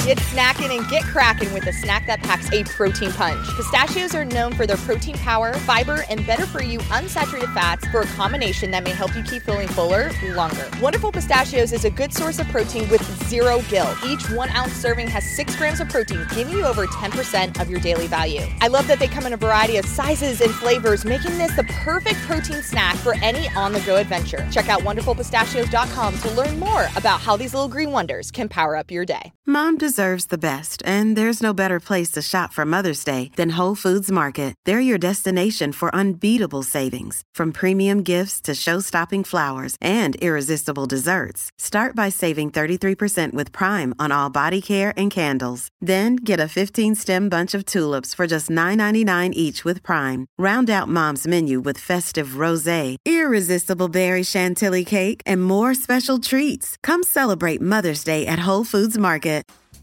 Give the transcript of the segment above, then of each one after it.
Get snacking and get cracking with a snack that packs a protein punch. Pistachios are known for their protein power, fiber, and better-for-you unsaturated fats for a combination that may help you keep feeling fuller longer. Wonderful Pistachios is a good source of protein with zero guilt. Each 1-ounce serving has 6 grams of protein, giving you over 10% of your daily value. I love that they come in a variety of sizes and flavors, making this the perfect protein snack for any on-the-go adventure. Check out wonderfulpistachios.com to learn more about how these little green wonders can power up your day. Mom deserves the best, and there's no better place to shop for Mother's Day than Whole Foods Market. They're your destination for unbeatable savings, from premium gifts to show-stopping flowers and irresistible desserts. Start by saving 33% with Prime on all body care and candles. Then get a 15-stem bunch of tulips for just $9.99 each with Prime. Round out Mom's menu with festive rosé, irresistible berry chantilly cake, and more special treats. Come celebrate Mother's Day at Whole Foods Market.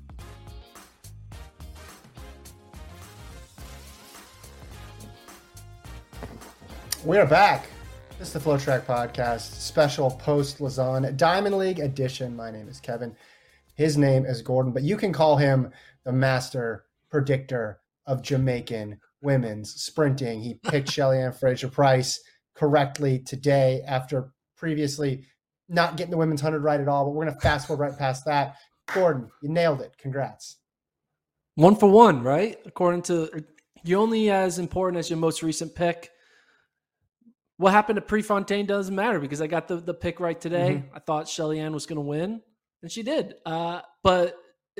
We are back. This is the Flow Track Podcast, special post-Lausanne Diamond League edition. My name is Kevin. His name is Gordon, but you can call him the master predictor of Jamaican women's sprinting. He picked Shelly-Ann Fraser-Pryce correctly today after previously not getting the women's 100 right at all, but we're going to fast forward right past that. Gordon, you nailed it. Congrats. 1 for 1, right? According to you, only as important as your most recent pick. What happened to Prefontaine doesn't matter because I got the pick right today. Mm-hmm. I thought Shelly-Ann was going to win, and she did. But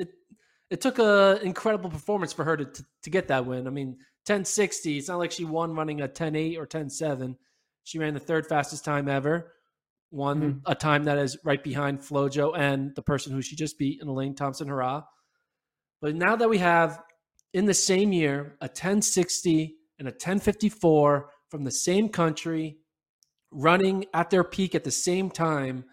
it took an incredible performance for her to get that win. I mean, 10:60. It's not like she won running a 10:8 or 10:7. She ran the third fastest time ever. Won a time that is right behind Flojo and the person who she just beat in Elaine Thompson-Herah. But now that we have in the same year a 10:60 and a 10:54 from the same country running at their peak at the same time,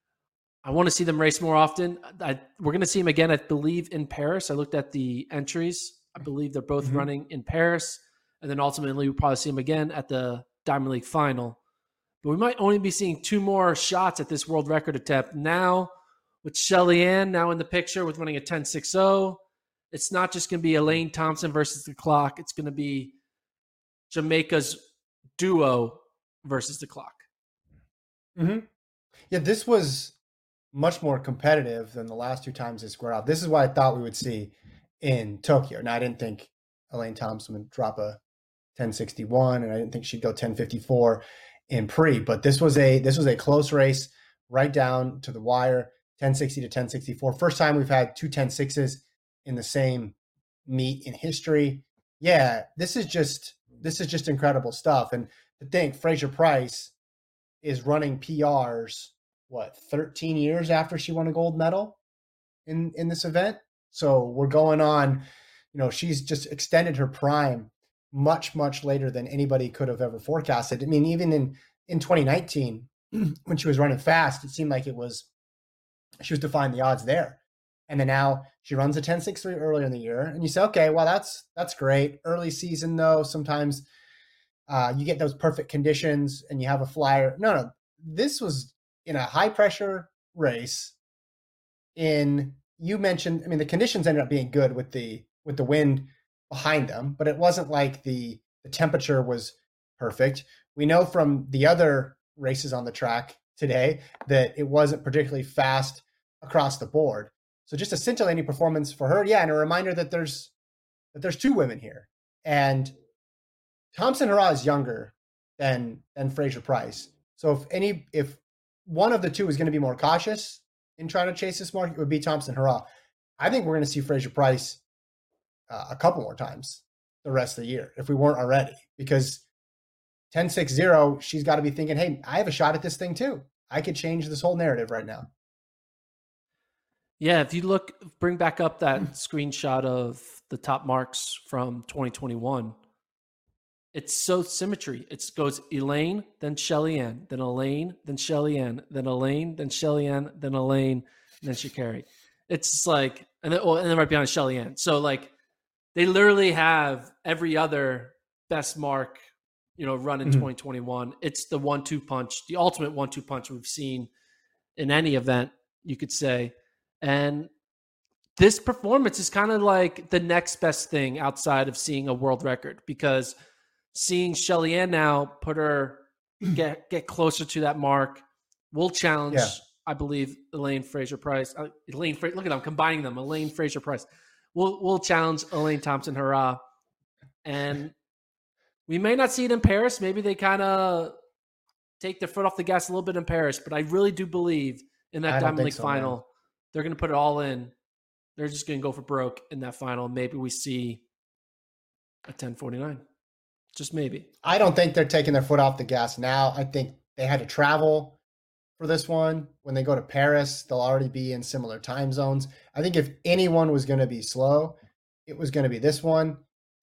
I want to see them race more often. We're going to see them again, I believe, in Paris. I looked at the entries. I believe they're both running in Paris. And then ultimately we'll probably see them again at the Diamond League final. But we might only be seeing 2 more shots at this world record attempt. Now, with Shelly-Ann now in the picture with running a 10:60, it's not just going to be Elaine Thompson versus the clock. It's going to be Jamaica's duo versus the clock. Mm-hmm. Yeah, this was much more competitive than the last 2 times they squared off. This is what I thought we would see in Tokyo. Now, I didn't think Elaine Thompson would drop a 10:61, and I didn't think she'd go 10:54 in pre. But this was a close race, right down to the wire, 10:60 to 10:64. First time we've had 2 10:6s in the same meet in history. Yeah, this is just incredible stuff. And to think Fraser-Pryce is running PRs, 13 years after she won a gold medal in this event. So we're going on, she's just extended her prime much, much later than anybody could have ever forecasted. I mean, even in 2019, when she was running fast, it seemed like she was defying the odds there. And then now she runs a 10:63 earlier in the year. And you say, okay, well, that's great. Early season, though, sometimes you get those perfect conditions and you have a flyer. No, this was in a high-pressure race. You mentioned, I mean, the conditions ended up being good with the wind behind them, but it wasn't like the temperature was perfect. We know from the other races on the track today that it wasn't particularly fast across the board. So just a scintillating performance for her. Yeah, and a reminder that there's 2 women here. And Thompson-Herah is younger than Fraser-Pryce. So if one of the 2 is going to be more cautious in trying to chase this mark, it would be Thompson-Herah. I think we're going to see Fraser-Pryce a couple more times the rest of the year, if we weren't already, because 10:60, she's got to be thinking, hey, I have a shot at this thing too. I could change this whole narrative right now. Yeah, if you bring back up that screenshot of the top marks from 2021, it's so symmetry. It goes Elaine, then Shelly-Ann, then Elaine, then Shelly-Ann, then Elaine, then Shelly-Ann, then Elaine, and then Sha'Carri. It's like, and then right behind Shelly-Ann. So like, they literally have every other best mark, run in 2021. It's the 1-2 punch, the ultimate 1-2 punch we've seen in any event, you could say. And this performance is kind of like the next best thing outside of seeing a world record, because seeing Shelly-Ann now put her get closer to that mark will challenge, I believe, Elaine Fraser-Pryce. Look at them, I'm combining them. Elaine Fraser-Pryce will challenge Elaine Thompson-Herah. And we may not see it in Paris. Maybe they kind of take their foot off the gas a little bit in Paris. But I really do believe in that Diamond League final, they're going to put it all in. They're just going to go for broke in that final. Maybe we see a 10:49. Just maybe. I don't think they're taking their foot off the gas now. I think they had to travel for this one. When they go to Paris, they'll already be in similar time zones. I think if anyone was going to be slow, it was going to be this one.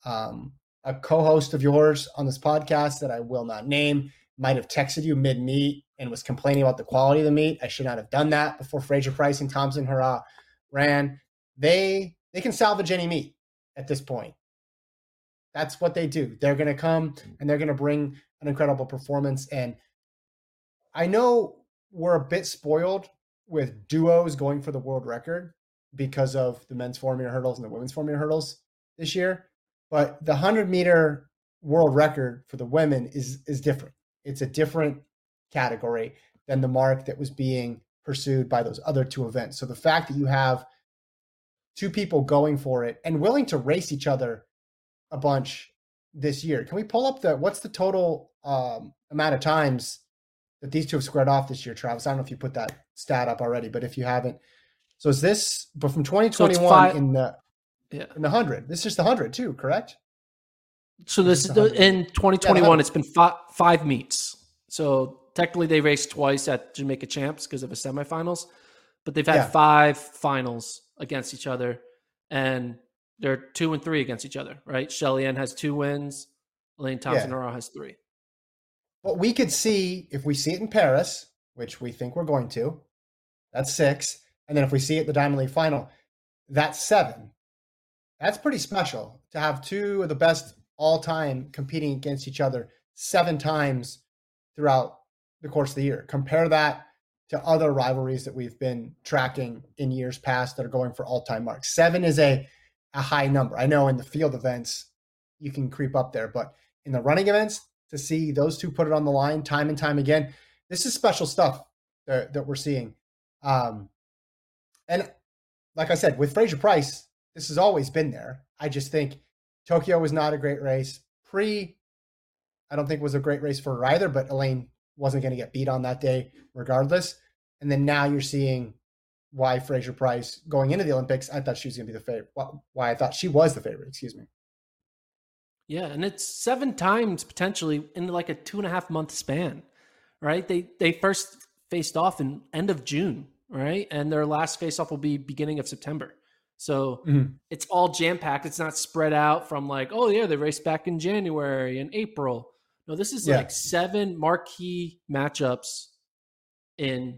A co-host of yours on this podcast that I will not name might have texted you mid-meet and was complaining about the quality of the meet. I should not have done that before Fraser-Pryce and Thompson-Herah ran. They can salvage any meet at this point. That's what they do. They're going to come and they're going to bring an incredible performance. And I know we're a bit spoiled with duos going for the world record because of the men's 400-meter hurdles and the women's 400-meter hurdles this year. But the 100-meter world record for the women is different. It's a different category than the mark that was being pursued by those other two events. So the fact that you have two people going for it and willing to race each other a bunch this year. Can we pull up what's the total amount of times that these two have squared off this year, Travis? I don't know if you put that stat up already, but if you haven't. So is this, but from 2021 in the 100, this is just the 100 too, correct? So this is in 2021, it's been five meets. So technically they raced twice at Jamaica Champs because of a semifinals, but they've had 5 finals against each other, and they're 2 and 3 against each other, right? Shelly-Ann has 2 wins. Elaine Thompson-Herah has 3. What we could see, if we see it in Paris, which we think we're going to, that's 6. And then if we see it at the Diamond League final, that's 7. That's pretty special to have 2 of the best all time competing against each other 7 times throughout the course of the year. Compare that to other rivalries that we've been tracking in years past that are going for all-time marks. 7 is a high number. I know in the field events, you can creep up there, but in the running events, to see those two put it on the line time and time again, this is special stuff that we're seeing. And like I said, with Fraser-Pryce, this has always been there. I just think Tokyo was not a great race. I don't think was a great race for her either, but Elaine wasn't going to get beat on that day regardless. And then now you're seeing why Fraser-Pryce going into the Olympics, I thought she was going to be the favorite. Why I thought she was the favorite, excuse me. Yeah, and it's 7 times potentially in like a 2.5 month span, right? They first faced off in end of June, right? And their last face off will be beginning of September. So it's all jam-packed. It's not spread out from like, oh yeah, they raced back in January and April. No, this is like 7 marquee matchups in,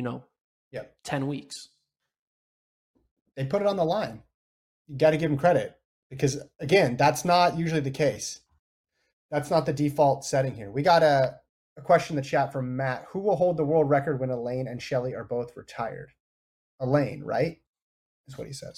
10 weeks. They put it on the line. You got to give them credit because, again, that's not usually the case. That's not the default setting here. We got a question in the chat from Matt. Who will hold the world record when Elaine and Shelly are both retired? Elaine, right? Is what he says.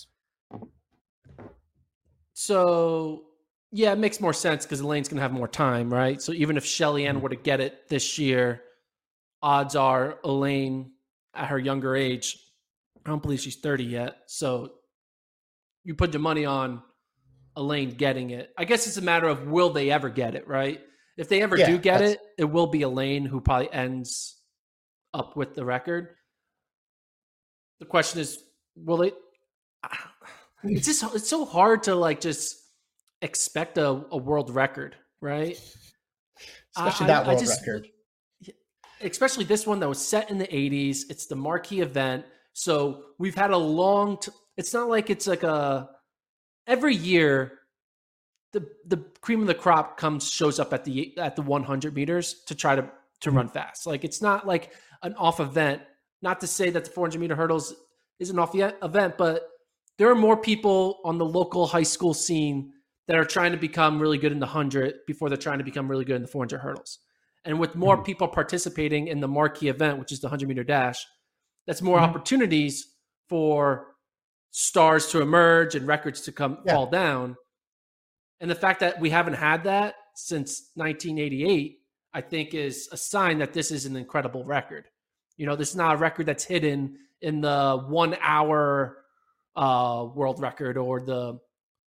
So, yeah, it makes more sense because Elaine's going to have more time, right? So even if Shelly-Ann were to get it this year, odds are Elaine at her younger age, I don't believe she's 30 yet. So you put your money on Elaine getting it. I guess it's a matter of will they ever get it, right? If they ever do get it, it will be Elaine who probably ends up with the record. The question is, will they? It's so hard to like just expect a world record, right? Especially that world record. Especially this one that was set in the 80s. It's the marquee event. So we've had a long it's not like it's like every year the cream of the crop shows up at the 100 meters to try to run fast. Like it's not like an off event. Not to say that the 400 meter hurdles is an off event, but there are more people on the local high school scene that are trying to become really good in the 100 before they're trying to become really good in the 400 hurdles. And with more people participating in the marquee event, which is the 100 meter dash, that's more opportunities for stars to emerge and records to fall down. And the fact that we haven't had that since 1988, I think, is a sign that this is an incredible record. This is not a record that's hidden in the 1 hour world record or the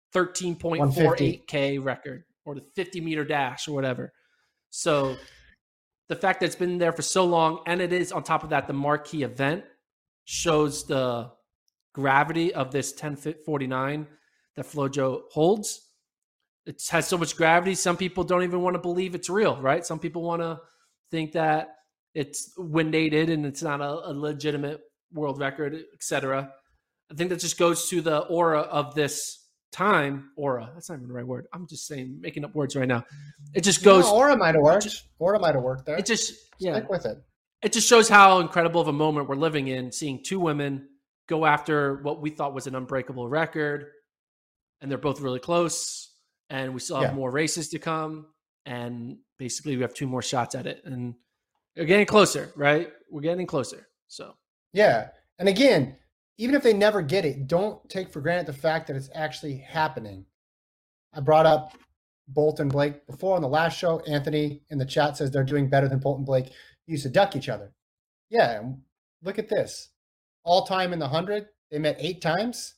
13.48K record or the 50-meter dash or whatever. So the fact that it's been there for so long, and it is on top of that the marquee event, shows the gravity of this 10:49 that FloJo holds. It has so much gravity. Some people don't even want to believe it's real, right? Some people want to think that it's wind-aided and it's not a legitimate world record, etc. I think that just goes to the aura of this time. Aura. That's not even the right word. I'm just making up words right now. It just goes. Aura might have worked. Aura might have worked there. It just, stick with it. It just shows how incredible of a moment we're living in, seeing two women go after what we thought was an unbreakable record, and they're both really close. And we still have more races to come, and basically we have 2 more shots at it, and we're getting closer, right? We're getting closer. So yeah, and again, even if they never get it, don't take for granted the fact that it's actually happening. I brought up Bolt and Blake before on the last show. Anthony in the chat says they're doing better than Bolt and Blake used to duck each other. Yeah, look at this. All time in the 100, they met 8 times.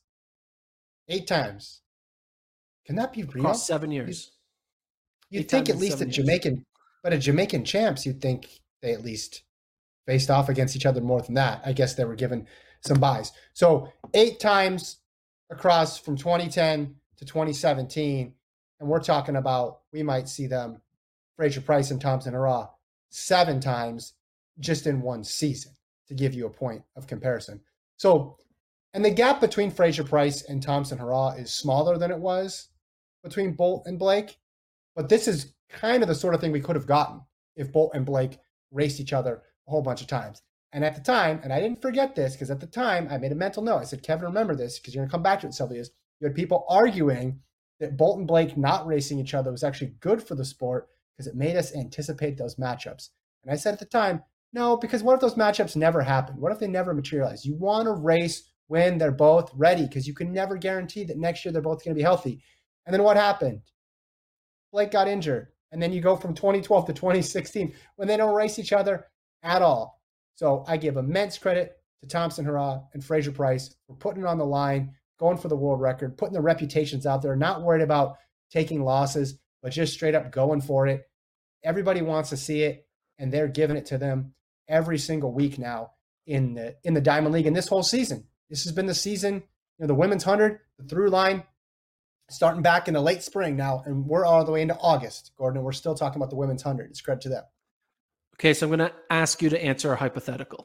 8 times. Can that be real? Across 7 years. You'd think at least a Jamaican champs, you'd think they at least faced off against each other more than that. I guess they were given some buys. So 8 times across from 2010 to 2017. And we're talking about, we might see them, Fraser Price and Thompson Herah, 7 times just in one season, to give you a point of comparison. So, and the gap between Fraser Price and Thompson Herah is smaller than it was between Bolt and Blake. But this is kind of the sort of thing we could have gotten if Bolt and Blake raced each other a whole bunch of times. And at the time, and I didn't forget this, because at the time I made a mental note. I said, Kevin, remember this, because you're going to come back to it in several years. You had people arguing that Bolt and Blake not racing each other was actually good for the sport because it made us anticipate those matchups. And I said at the time, no, because what if those matchups never happen? What if they never materialize? You want to race when they're both ready, because you can never guarantee that next year they're both going to be healthy. And then what happened? Blake got injured. And then you go from 2012 to 2016 when they don't race each other at all. So I give immense credit to Thompson Herah and Fraser Price for putting it on the line, going for the world record, putting their reputations out there, not worried about taking losses, but just straight up going for it. Everybody wants to see it, and they're giving it to them every single week now in the Diamond League and this whole season. This has been the season, the women's 100, the through line, starting back in the late spring now, and we're all the way into August, Gordon, and we're still talking about the women's 100. It's credit to them. Okay, so I'm going to ask you to answer a hypothetical.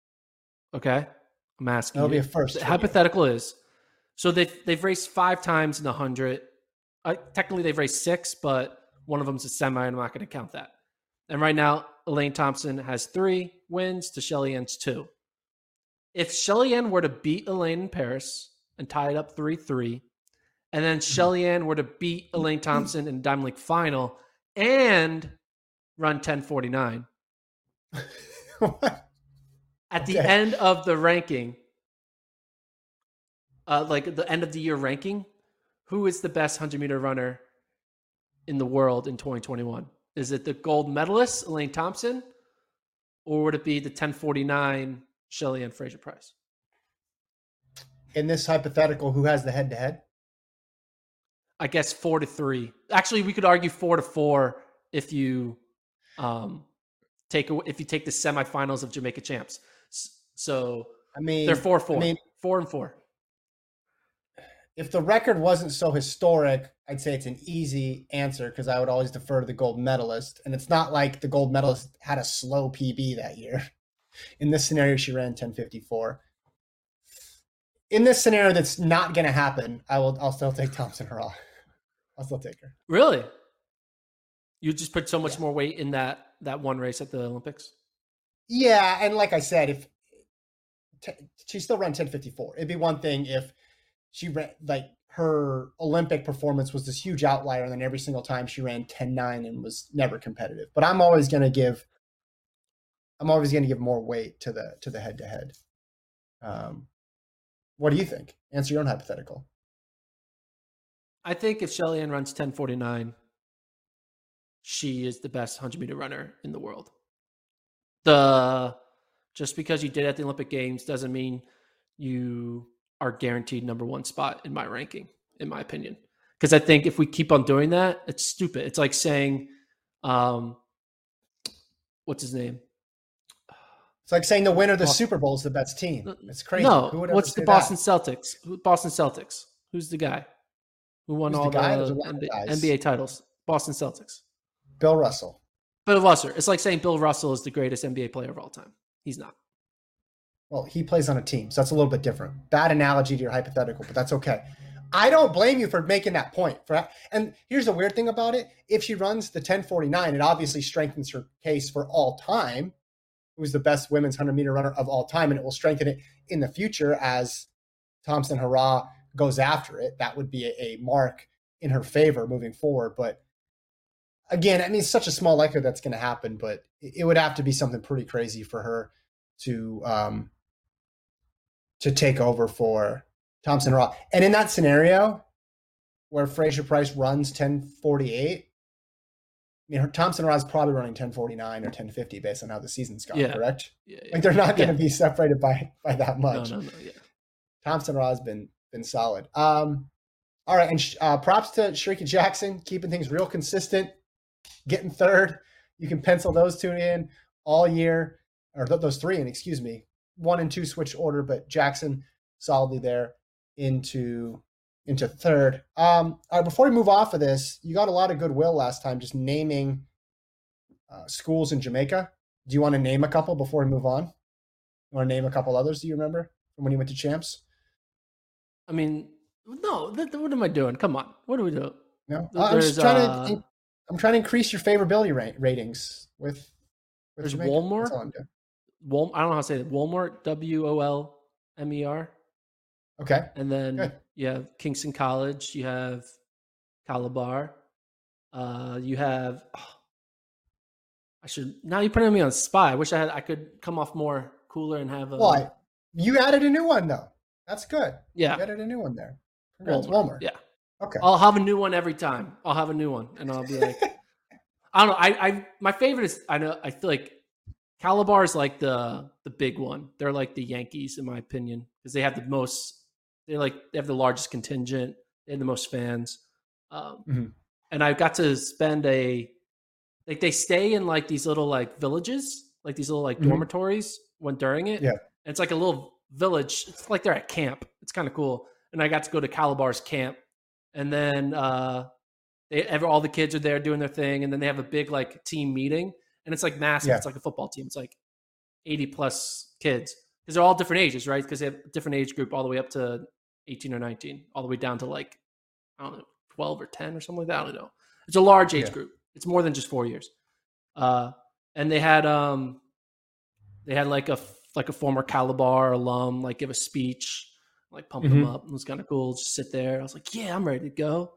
Okay? I'm asking That'll be a first. The hypothetical is, so they've raced 5 times in the 100. Technically, they've raced 6, but one of them's a semi, and I'm not going to count that. And right now, Elaine Thompson has 3 wins to Shelly Ann's 2. If Shelly Ann were to beat Elaine in Paris and tie it up 3-3, and then Shelly Ann were to beat Elaine Thompson in the Diamond League final and run 10:49, at the end of the ranking, like the end of the year ranking, who is the best 100-meter runner in the world in 2021? Is it the gold medalist, Elaine Thompson, or would it be the 10:49 Shelly Ann Fraser Price? In this hypothetical, who has the head-to-head? I guess 4-3. Actually, we could argue 4-4 if you take the semifinals of Jamaica Champs. So they're 4-4. 4-4. If the record wasn't so historic, I'd say it's an easy answer because I would always defer to the gold medalist. And it's not like the gold medalist had a slow PB that year. In this scenario, she ran 10:54. In this scenario that's not going to happen, I'll still take Thompson Herah. I'll still take her. Really? You just put so much more weight in that one race at the Olympics? Yeah, and like I said, if she still ran 10:54, it'd be one thing if she ran, like, her Olympic performance was this huge outlier, and then every single time she ran 10:9 and was never competitive. But I'm always going to give more weight to the head-to-head. What do you think? Answer your own hypothetical. I think if Shelly-Ann runs 10:49, she is the best 100-meter runner in the world. Just because you did at the Olympic Games doesn't mean you are guaranteed number one spot in my ranking, in my opinion. Because I think if we keep on doing that, it's stupid. It's like saying, what's his name? It's like saying the winner of the Super Bowl is the best team. It's crazy. No, what's the Boston Celtics? Boston Celtics. Who's the guy who won all the NBA titles? Boston Celtics. Bill Russell. Bill Russell. It's like saying Bill Russell is the greatest NBA player of all time. He's not. Well, he plays on a team, so that's a little bit different. Bad analogy to your hypothetical, but that's okay. I don't blame you for making that point. And here's the weird thing about it. If she runs the 10:49, it obviously strengthens her case for all time, who's the best women's 100-meter runner of all time, and it will strengthen it in the future as Thompson-Herah goes after it. That would be a mark in her favor moving forward. But again, I mean, it's such a small likelihood that's going to happen, but it would have to be something pretty crazy for her to take over for Thompson-Herah. And in that scenario where Fraser-Price runs 10:48, I mean, Thompson-Herah is probably running 10:49 or 10:50 based on how the season's gone, correct? Yeah. Like they're not going to be separated by that much. No. Yeah. Thompson-Herah has been solid. All right, and props to Shericka Jackson, keeping things real consistent, getting third. You can pencil those two in all year, or those three in, excuse me. 1 and 2 switch order, but Jackson solidly there into third. All right, before we move off of this, you got a lot of goodwill last time just naming schools in Jamaica. Do you want to name a couple before we move on? You want to name a couple others? Do you remember from when you went to Champs? I mean, no. What am I doing? Come on. What are we doing? No, I'm trying to increase your favorability ratings with there's Jamaica. Wolmer. That's all I'm doing. I don't know how to say it. Wolmer, Wolmer. Okay. And then you have Kingston College. You have Calabar. You have. Now you're putting me on the spot. I wish I could come off more cooler and have a. Why? You added a new one though. That's good. Yeah. You added a new one there. Congrats, Wolmer. Yeah. Okay. I'll have a new one every time. I'll have a new one, and I'll be like, I don't know. I my favorite is I feel like Calabar is like the big one. They're like the Yankees in my opinion because they have the most. They have the largest contingent. They have the most fans. And I got to spend they stay in like these little like villages, like these little like dormitories during it. Yeah. And it's like a little village. It's like they're at camp. It's kind of cool. And I got to go to Calabar's camp. And then all the kids are there doing their thing. And then they have a big like team meeting. And it's like massive. Yeah. It's like a football team. It's like 80 plus kids. Because they're all different ages, right? Because they have a different age group all the way up to 18 or 19, all the way down to like, I don't know, 12 or 10 or something like that. I don't know. It's a large age group. It's more than just 4 years. And they had like a former Calabar alum, like give a speech, like pump them up. It was kind of cool. Just sit there. I was like, yeah, I'm ready to go.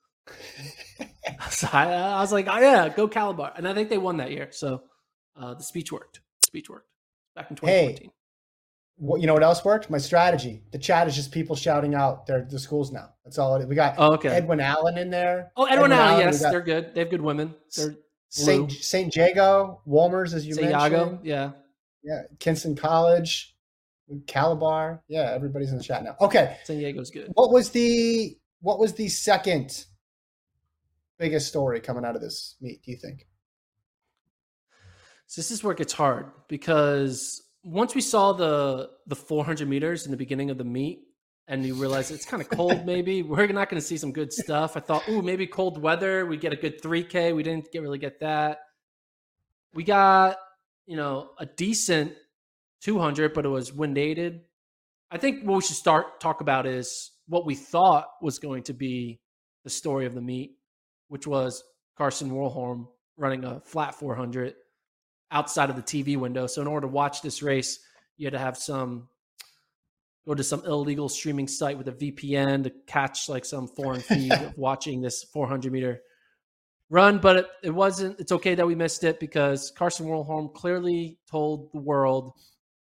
So I was like, oh yeah, go Calabar. And I think they won that year. So the speech worked. Back in 2014. Hey. You know what else worked? My strategy. The chat is just people shouting out the schools now. That's all it is. We got Edwin Allen in there. Oh, Edwin Allen, yes. They're good. They have good women. They're St. Jago, Wolmer's, as you mentioned. Jago, yeah. Yeah. Kingston College, Calabar. Yeah, everybody's in the chat now. Okay. San Diego's good. What was the second biggest story coming out of this meet, do you think? So this is where it gets hard because once we saw the 400 meters in the beginning of the meet and you realize it's kind of cold, maybe we're not going to see some good stuff. I thought, maybe cold weather. We get a good 3K. We didn't really get that. We got, a decent 200, but it was wind aided. I think what we should talk about is what we thought was going to be the story of the meet, which was Karsten Warholm running a flat 400 outside of the TV window. So in order to watch this race, you had to have go to some illegal streaming site with a VPN to catch like some foreign feed of watching this 400 meter run. But it's okay that we missed it because Karsten Warholm clearly told the world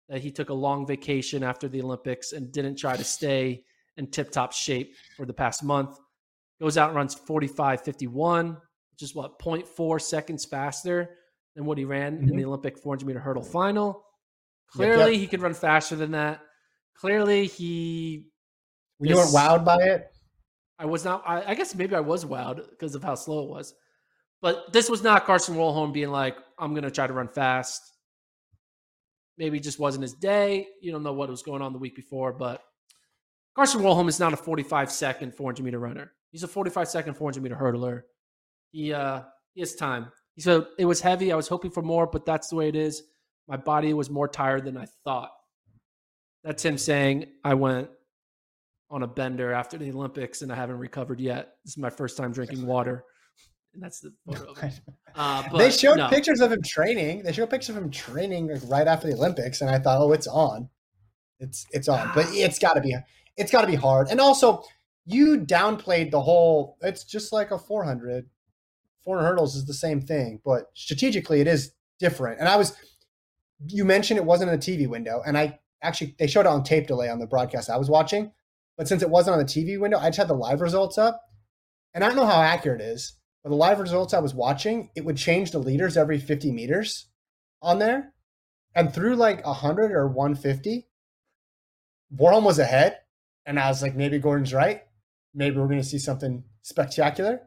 that he took a long vacation after the Olympics and didn't try to stay in tip-top shape for the past month. Goes out and runs 45.51, which is 0.4 seconds faster than what he ran in the Olympic 400-meter hurdle final. Clearly, he could run faster than that. Clearly, You weren't wowed by it? I was not. I guess maybe I was wowed because of how slow it was. But this was not Carson Warholm being like, I'm going to try to run fast. Maybe it just wasn't his day. You don't know what was going on the week before. But Carson Warholm is not a 45-second 400-meter runner. He's a 45-second 400-meter hurdler. He has time. He said, it was heavy. I was hoping for more, but that's the way it is. My body was more tired than I thought. That's him saying, I went on a bender after the Olympics and I haven't recovered yet. This is my first time drinking water. And that's the photo of it. They showed pictures of him training. They showed pictures of him training right after the Olympics, and I thought, oh, it's on. It's on. But it's gotta be hard. And also, you downplayed the whole, it's just like a 400. 400 hurdles is the same thing, but strategically it is different. And you mentioned it wasn't in a TV window, and they showed it on tape delay on the broadcast I was watching. But since it wasn't on the TV window, I just had the live results up. And I don't know how accurate it is, but the live results I was watching, it would change the leaders every 50 meters on there. And through like 100 or 150, Warholm was ahead. And I was like, maybe Gordon's right. Maybe we're going to see something spectacular.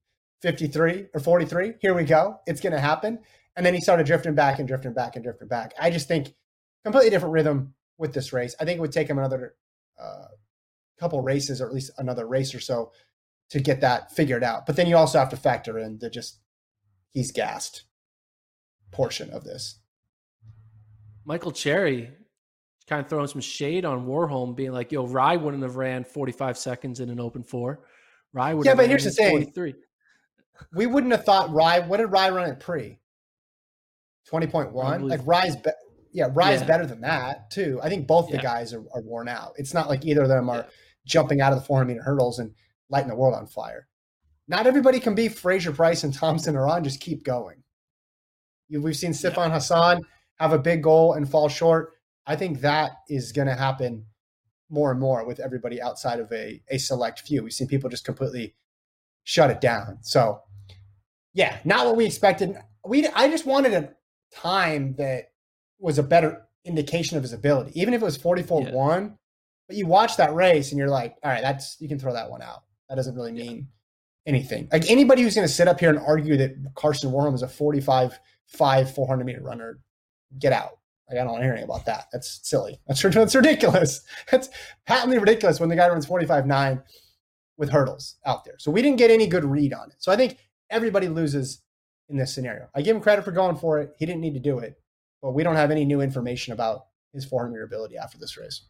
53 or 43, here we go. It's going to happen. And then he started drifting back and drifting back and drifting back. I just think completely different rhythm with this race. I think it would take him another couple races, or at least another race or so, to get that figured out. But then you also have to factor in he's gassed portion of this. Michael Cherry kind of throwing some shade on Warholm, being like, yo, Rye wouldn't have ran 45 seconds in an open 4. Rye would have but here's the thing. 43. We wouldn't have thought Rye, what did Rye run at pre? 20.1? Like Rye's better than that too. I think both the guys are worn out. It's not like either of them are jumping out of the 400-meter hurdles and lighting the world on fire. Not everybody can be Fraser Price and Thompson or on, just keep going. We've seen Sifan Hassan have a big goal and fall short. I think that is going to happen more and more with everybody outside of a select few. We've seen people just completely shut it down. So, yeah, not what we expected. I just wanted a time that was a better indication of his ability, even if it was 44.1. But you watch that race and you're like, all right, you can throw that one out. That doesn't really mean anything. Like anybody who's going to sit up here and argue that Carson Warholm is a 45.5 400-meter runner, get out. Like, I don't want to hear anything about that. That's silly. That's ridiculous. That's patently ridiculous when the guy runs 45.9 with hurdles out there. So we didn't get any good read on it. So I think everybody loses in this scenario. I give him credit for going for it. He didn't need to do it, but we don't have any new information about his 400-meter ability after this race.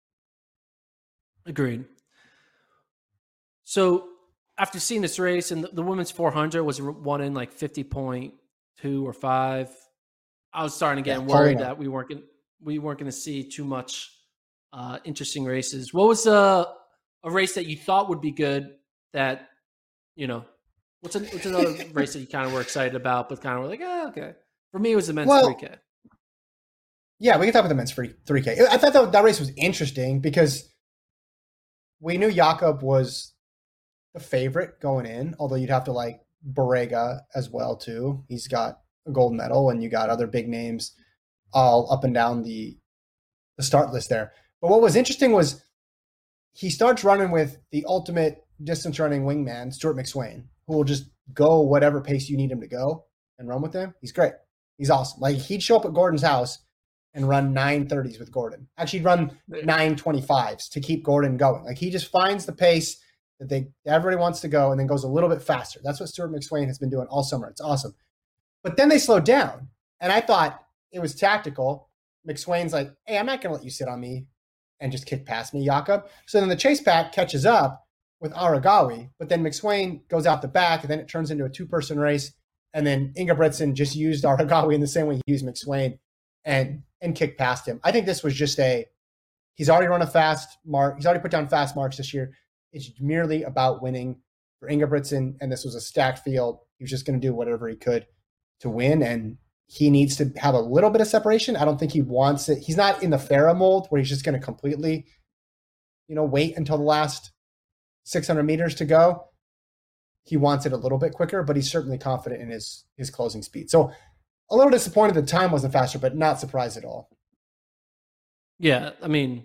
Agreed. So after seeing this race, and the women's 400 was won in like 50.2 or 5, I was starting to get worried that we weren't going to see too much interesting races. What was a race that you thought would be good that, what's another race that you kind of were excited about, but kind of were like, okay. For me, it was the men's 3K. Yeah, we can talk about the men's 3K. I thought that race was interesting because we knew Jakob was the favorite going in, although you'd have to like Borrega as well too. He's got a gold medal, and you got other big names all up and down the start list there. But what was interesting was he starts running with the ultimate distance running wingman, Stuart McSwain, who will just go whatever pace you need him to go and run with him. He's great. He's awesome. Like, he'd show up at Gordon's house and run 9:30s with Gordon. Actually, he'd run 9:25s to keep Gordon going. Like, he just finds the pace that everybody wants to go and then goes a little bit faster. That's what Stuart McSwain has been doing all summer. It's awesome. But then they slowed down, and I thought it was tactical. McSwain's like, hey, I'm not going to let you sit on me and just kick past me, Jakob. So then the chase pack catches up with Aragawi, but then McSwain goes out the back, and then it turns into a two-person race. And then Ingebrigtsen just used Aragawi in the same way he used McSwain and kicked past him. I think this was just he's already run a fast mark. He's already put down fast marks this year. It's merely about winning for Ingebrigtsen, and this was a stacked field. He was just going to do whatever he could to win, and he needs to have a little bit of separation. I don't think he wants it. He's not in the Farah mold where he's just going to completely, wait until the last 600 meters to go. He wants it a little bit quicker, but he's certainly confident in his closing speed. So a little disappointed the time wasn't faster, but not surprised at all. Yeah, I mean,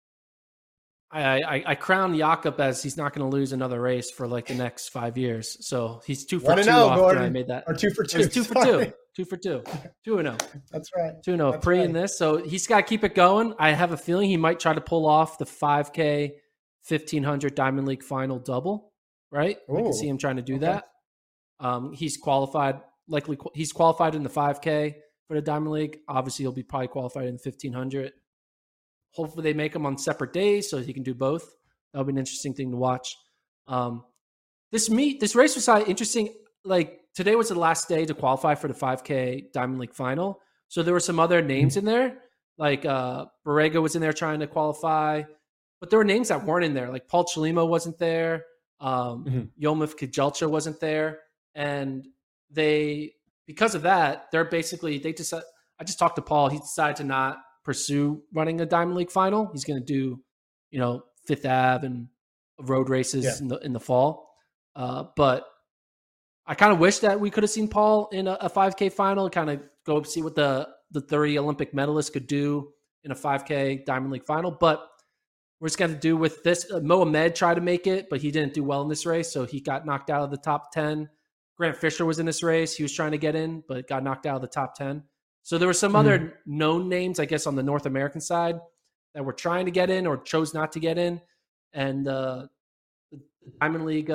I crown Jakob as he's not going to lose another race for like the next 5 years. So he's 2 for 2 after I made that. Or 2 for 2. It's 2 for 2. 2 for 2. 2-0. That's right. 2-0 pre in this. So he's got to keep it going. I have a feeling he might try to pull off the 5K 1500 Diamond League final double, right? Ooh, I can see him trying to do that. He's qualified. Likely he's qualified in the 5K for the Diamond League. Obviously, he'll be probably qualified in the 1500. Hopefully they make them on separate days so he can do both. That'll be an interesting thing to watch. This race was interesting. Like today was the last day to qualify for the 5K Diamond League final. So there were some other names in there. Like Barrega was in there trying to qualify. But there were names that weren't in there. Like Paul Chelimo wasn't there. Yomif Kejelcha wasn't there. And because of that, I just talked to Paul. He decided to not pursue running a Diamond League final. He's going to do, Fifth Ave and road races in the fall. But I kind of wish that we could have seen Paul in a 5K final, kind of go see what the 30 Olympic medalists could do in a 5K Diamond League final. But we're just going to do with this. Mohamed tried to make it, but he didn't do well in this race, so he got knocked out of the top 10. Grant Fisher was in this race. He was trying to get in, but got knocked out of the top 10. So there were some other known names, I guess, on the North American side that were trying to get in or chose not to get in. And the Diamond League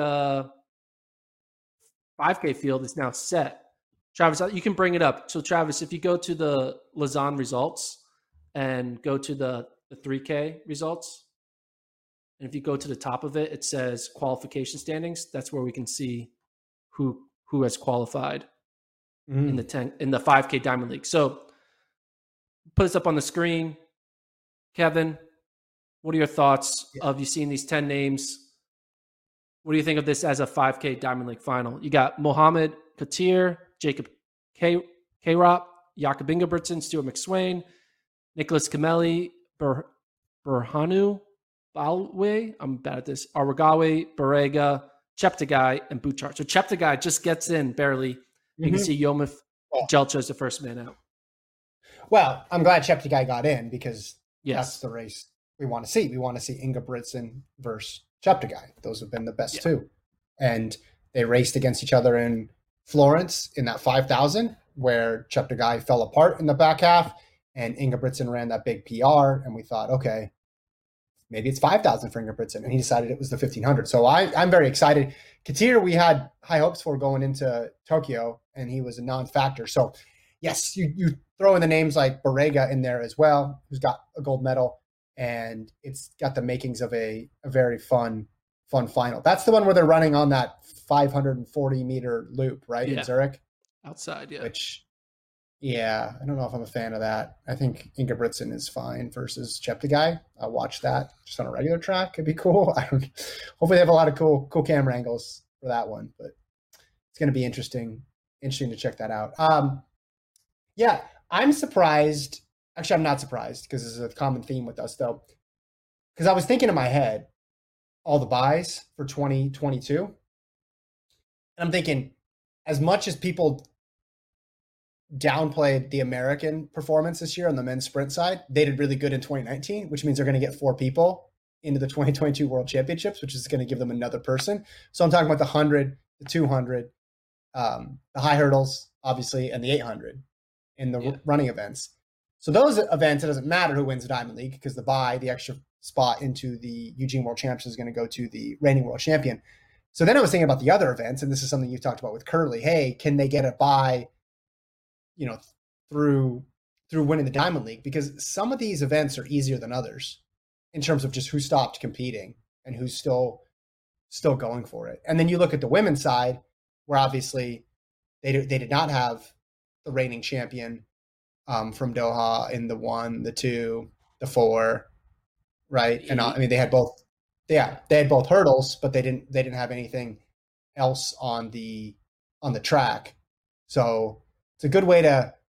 5K field is now set. Travis, you can bring it up. So, Travis, if you go to the Lausanne results and go to the 3K results, and if you go to the top of it, it says qualification standings. That's where we can see who has qualified in the 5K Diamond League. So put this up on the screen. Kevin, what are your thoughts of you seeing these 10 names? What do you think of this as a 5K Diamond League final? You got Mohamed Katir, Jacob K-Rop, Jakob Ingebrigtsen, Stuart McSwain, Nicholas Kameli, Berhanu Balwe, I'm bad at this, Arwagawi, Barrega, Cheptegei, and Bouchard. So Cheptegei just gets in barely. You can see Yomif Kejelcha is the first man out. Well, I'm glad Cheptegei got in because that's the race we want to see. We want to see Ingebrigtsen versus Cheptegei. Those have been the best two. And they raced against each other in Florence in that 5,000 where Cheptegei fell apart in the back half and Ingebrigtsen ran that big PR. And we thought, okay, maybe it's 5,000 for Ingebrigtsen. And he decided it was the 1,500. So I'm very excited. Katir, we had high hopes for going into Tokyo, and he was a non-factor. So, yes, you throw in the names like Barrega in there as well, who's got a gold medal, and it's got the makings of a very fun final. That's the one where they're running on that 540-meter loop, right, in Zurich? Outside, Which, I don't know if I'm a fan of that. I think Ingebrigtsen is fine versus Cheptegei. I'll watch that just on a regular track. It'd be cool. Hopefully they have a lot of cool camera angles for that one, but it's going to be interesting to check that out. I'm surprised. Actually, I'm not surprised because this is a common theme with us, though. Because I was thinking in my head, all the buys for 2022. And I'm thinking, as much as people downplayed the American performance this year on the men's sprint side, they did really good in 2019, which means they're going to get 4 people into the 2022 World Championships, which is going to give them another person. So I'm talking about the 100, the 200, the high hurdles, obviously, and the 800 in the running events. So those events, it doesn't matter who wins the Diamond League because the extra spot into the Eugene World Championships is going to go to the reigning world champion. So then I was thinking about the other events, and this is something you've talked about with Curly. Hey, can they get a bye, through winning the Diamond League? Because some of these events are easier than others in terms of just who stopped competing and who's still going for it. And then you look at the women's side, where obviously they did not have the reigning champion from Doha in the 1, the 2, the 4, right? And I mean they had both hurdles, but they didn't have anything else on the track. So it's a good way to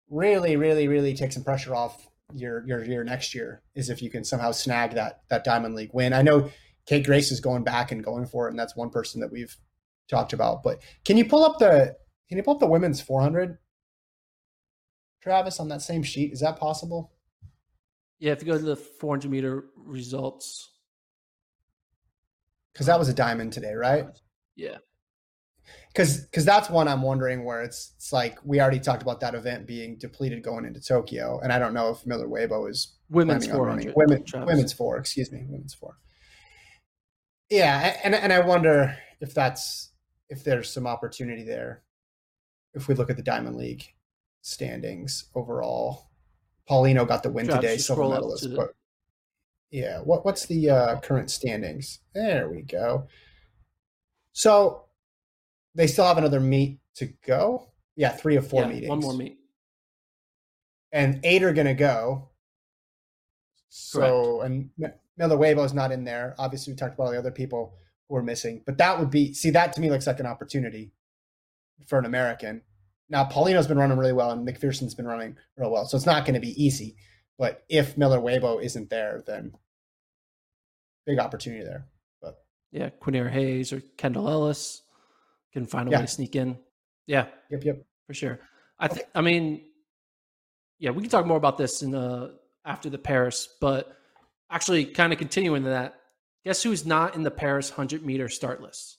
really, really, really take some pressure off your next year is if you can somehow snag that Diamond League win. I know Kate Grace is going back and going for it, and that's one person that we've talked about. But can you pull up the women's 400, Travis, on that same sheet? Is that possible? Yeah, if you go to the 400 meter results, because that was a diamond today, right? Yeah. Because that's one I'm wondering where it's like we already talked about that event being depleted going into Tokyo, and I don't know if Miller Weibo is women's 400. Women's 4, excuse me, women's 4. Yeah, and I wonder if there's some opportunity there if we look at the Diamond League standings overall. Paulino got the win today, silver medalist. But yeah, what's the current standings? There we go. So they still have another meet to go. Yeah, 3 of 4 meetings. One more meet. And 8 are going to go. So, correct. And Miller Weibo is not in there. Obviously, we talked about all the other people who are missing. But that would be, that to me looks like an opportunity for an American. Now, Paulino's been running really well, and McPherson's been running real well. So it's not going to be easy. But if Miller Weibo isn't there, then big opportunity there. But yeah, Quinera Hayes or Kendall Ellis can find a way to sneak in. Yeah. Yep. For sure. I mean, yeah, we can talk more about this in after the Paris, but actually kind of continuing that, guess who's not in the Paris 100 meter start list?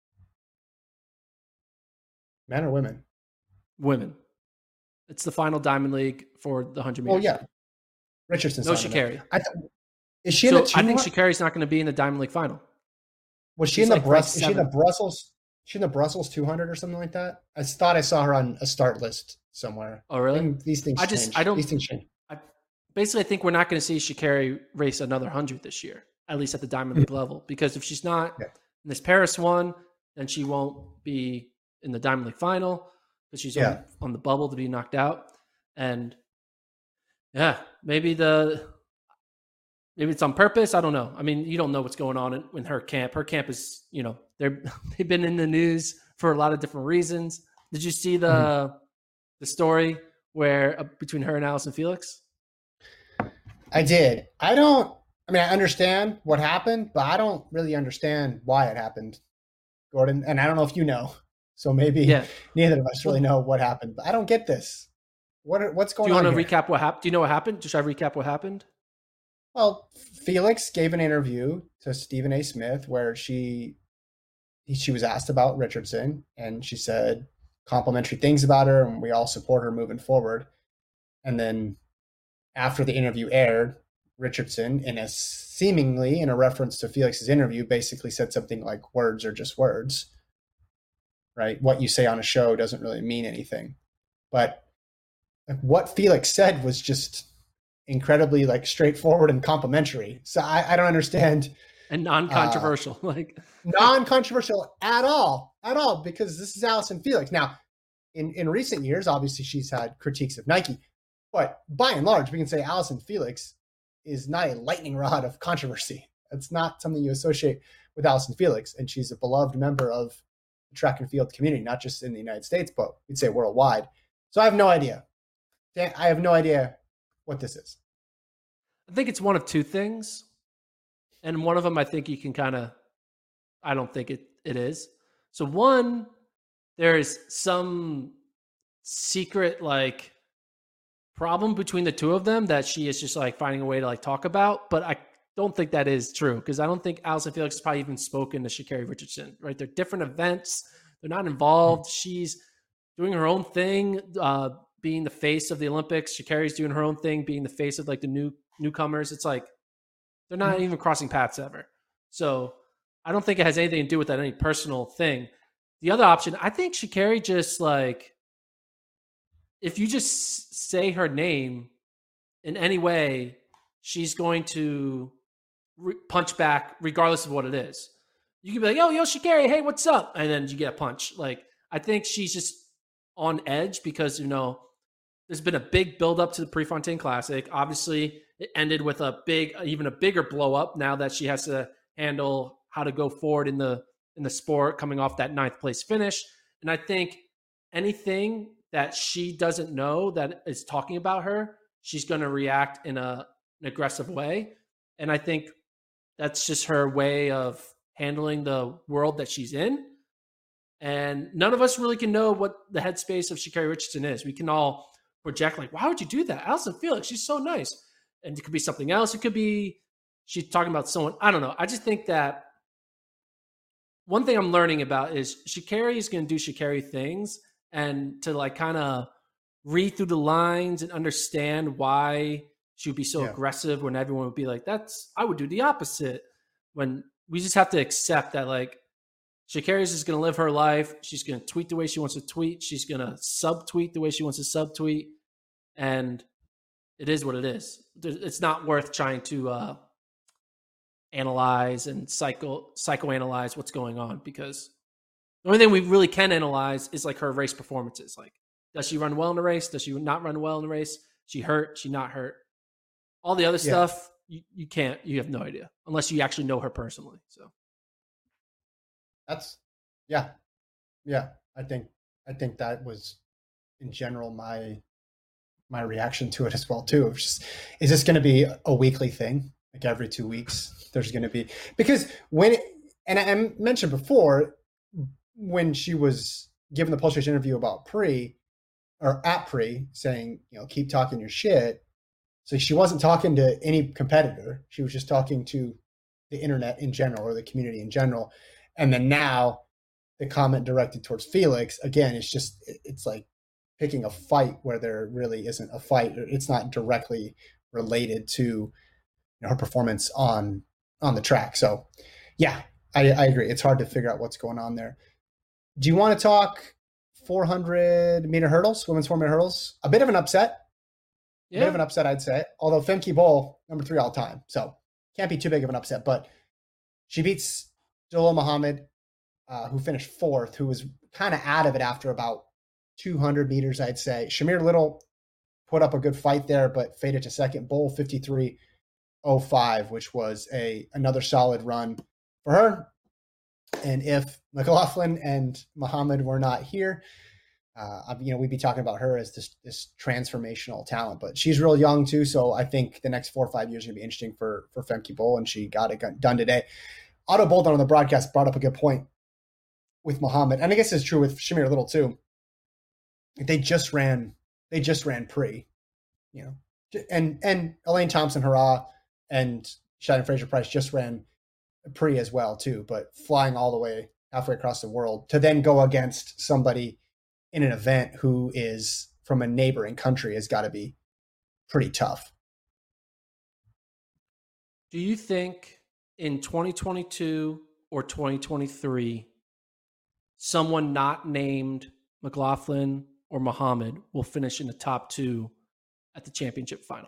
Men or women? Women. It's the final Diamond League for the 100 meters. Oh, yeah. Richardson's no Sha'Carri. Is she in the I think Sha'Carri's not going to be in the Diamond League final. Was she in the Brussels? Is she in the Brussels? She in the Brussels 200 or something like that? I thought I saw her on a start list somewhere. Oh, really? These things change. These things change. I think we're not going to see Sha'Carri race another 100 this year, at least at the Diamond League level. Because if she's not in this Paris one, then she won't be in the Diamond League final because she's on the bubble to be knocked out. And maybe it's on purpose. I don't know. I mean, you don't know what's going on in her camp. Her camp is, they've been in the news for a lot of different reasons. Did you see the story where between her and Allison Felix? I did. I understand what happened, but I don't really understand why it happened, Gordon. And I don't know if you know. So maybe neither of us really know what happened. But I don't get this. What's going on? Do you want to recap what happened? Do you know what happened? Should I recap what happened? Well, Felix gave an interview to Stephen A. Smith where she was asked about Richardson, and she said complimentary things about her, and we all support her moving forward. And then after the interview aired, Richardson, seemingly in a reference to Felix's interview, basically said something like words are just words, right? What you say on a show doesn't really mean anything. But what Felix said was just incredibly straightforward and complimentary. So I don't understand. And non-controversial, non-controversial at all, because this is Allison Felix. Now, in recent years, obviously she's had critiques of Nike, but by and large, we can say Allison Felix is not a lightning rod of controversy. It's not something you associate with Allison Felix, and she's a beloved member of the track and field community, not just in the United States, but we'd say worldwide. So I have no idea. I have no idea what this is. I think it's one of two things. And one of them, I think you can I don't think it is. So one, there is some secret problem between the two of them that she is just finding a way to talk about. But I don't think that is true because I don't think Allison Felix has probably even spoken to Sha'Carri Richardson, right? They're different events. They're not involved. She's doing her own thing, being the face of the Olympics. Sha'Carri's doing her own thing, being the face of the newcomers. It's they're not even crossing paths ever. So I don't think it has anything to do with that, any personal thing. The other option, I think Sha'Carri just if you just say her name in any way, she's going to punch back regardless of what it is. You can be like, yo, Sha'Carri, hey, what's up? And then you get a punch. I think she's just on edge because, there's been a big buildup to the Prefontaine Classic. Obviously, it ended with even a bigger blow up now that she has to handle how to go forward in the sport coming off that 9th place finish. And I think anything that she doesn't know that is talking about her, she's going to react in an aggressive way. And I think that's just her way of handling the world that she's in. And none of us really can know what the headspace of Sha'Carri Richardson is. We can all project like, why would you do that? Allison Felix, she's so nice. And it could be something else. It could be she's talking about someone. I don't know. I just think that one thing I'm learning about is Sha'Carri is going to do Sha'Carri things, and to like kind of read through the lines and understand why she would be so aggressive when everyone would be like, I would do the opposite. When we just have to accept that like Sha'Carri's just going to live her life. She's going to tweet the way she wants to tweet. She's going to subtweet the way she wants to subtweet. And it is what it is. It's not worth trying to analyze and psychoanalyze what's going on, because the only thing we really can analyze is like her race performances. Like, does she run well in the race? Does she not run well in the race? She hurt? She not hurt? All the other stuff, you can't. You have no idea unless you actually know her personally. So that's I think that was in general my reaction to it as well too. Is this going to be a weekly thing? Like every 2 weeks, there's going to be, because and I mentioned before, when she was given the Pulse Race interview about at Pri, saying, keep talking your shit. So she wasn't talking to any competitor. She was just talking to the internet in general, or the community in general. And then now the comment directed towards Felix, again, it's like picking a fight where there really isn't a fight. It's not directly related to her performance on the track. So yeah, I agree. It's hard to figure out what's going on there. Do you want to talk 400 meter hurdles, women's 400 meter hurdles? A bit of an upset. Yeah. A bit of an upset, I'd say. Although Femke Bol, number 3 all time. So can't be too big of an upset, but she beats Dalilah Muhammad, who finished 4th, who was kind of out of it after about 200 meters, I'd say. Shamir Little put up a good fight there, but faded to second. Bol 53.05, which was another solid run for her. And if McLaughlin and Muhammad were not here, we'd be talking about her as this transformational talent. But she's real young too, so I think the next 4 or 5 years are going to be interesting for Femke Bol, and she got it done today. Otto Bolden on the broadcast brought up a good point with Muhammad, and I guess it's true with Shamir Little too. They just ran Pri, and Elaine Thompson-Herah and Shannon Fraser-Pryce just ran Pri as well too, but flying all the way halfway across the world to then go against somebody in an event who is from a neighboring country has got to be pretty tough. Do you think in 2022 or 2023, someone not named McLaughlin or Muhammad will finish in the top 2 at the championship final?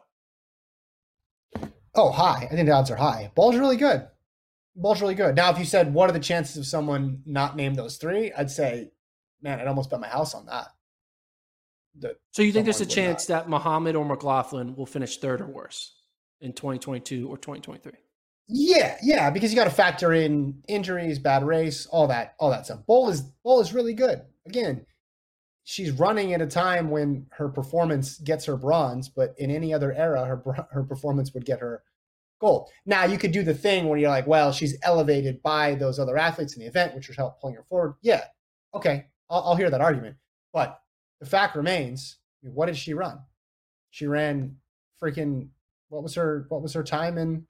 Oh, high. I think the odds are high. Bol's really good. Now, if you said, what are the chances of someone not named those 3? I'd say, man, I'd almost bet my house on that. So you think there's a chance that Muhammad or McLaughlin will finish 3rd or worse in 2022 or 2023? Yeah, because you got to factor in injuries, bad race, all that stuff. Bol is really good. Again, she's running at a time when her performance gets her bronze, but in any other era, her performance would get her gold. Now, you could do the thing where you're like, well, she's elevated by those other athletes in the event, which would help pulling her forward. Yeah, okay, I'll hear that argument. But the fact remains, what did she run? She ran freaking, what was her time in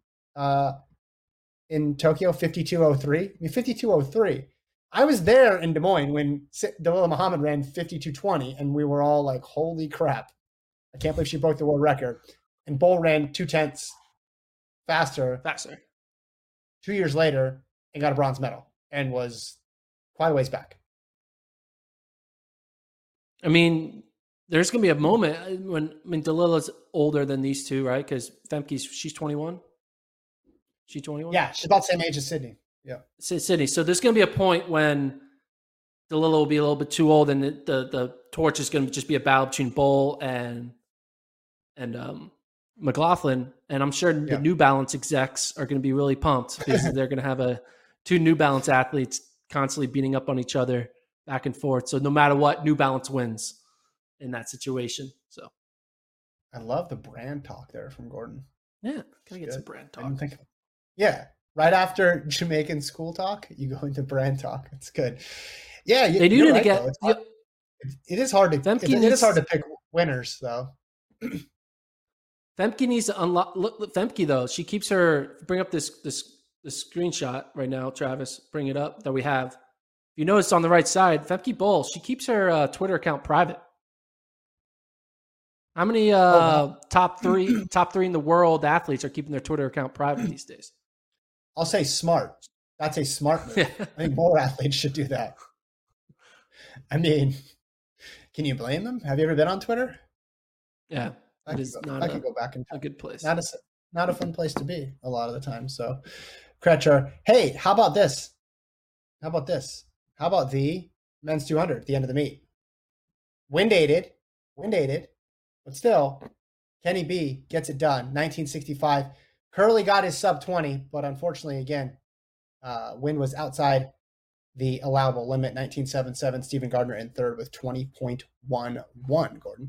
Tokyo? 52:03. I mean, 52:03. I was there in Des Moines when Dalilah Muhammad ran 52:20, and we were all like, holy crap, I can't believe she broke the world record. And Bol ran 0.2 faster 2 years later and got a bronze medal and was quite a ways back. I mean, there's going to be a moment when Dalilah's older than these two, right? Because she's 21. She's 21? Yeah, she's about the same age as Sydney. Yeah. Sydney. So there's going to be a point when Dalilah will be a little bit too old, and the torch is going to just be a battle between Bol and McLaughlin. And I'm sure the New Balance execs are going to be really pumped because they're going to have two New Balance athletes constantly beating up on each other back and forth. So no matter what, New Balance wins. in that situation. So I love the brand talk there from Gordon. yeah, gotta get some Good. brand I didn't talk. think, yeah, right after Jamaican school talk, you go into brand talk. It's good. Yeah, They do you're need to right, get though. It is hard to Femke it is hard to pick winners, though. Femke needs to unlock. Look, Femke though, she keeps her. Bring up this screenshot right now, Travis. Bring it up that we have. If you notice on the right side, Femke Bol, she keeps her Twitter account private. How many top three in the world athletes are keeping their Twitter account private these days? I'll say smart. That's a smart move. I think more athletes should do that. I mean, can you blame them? Have you ever been on Twitter? Yeah, I could go back and a good place. Not a fun place to be a lot of the time. So, Kretcher, hey, how about this? How about the men's 200 at the end of the meet? Wind aided, but still, Kenny B gets it done. 1965. Curley got his sub 20, but unfortunately, again, wind was outside the allowable limit. 1977. Stephen Gardner in third with 20.11. Gordon.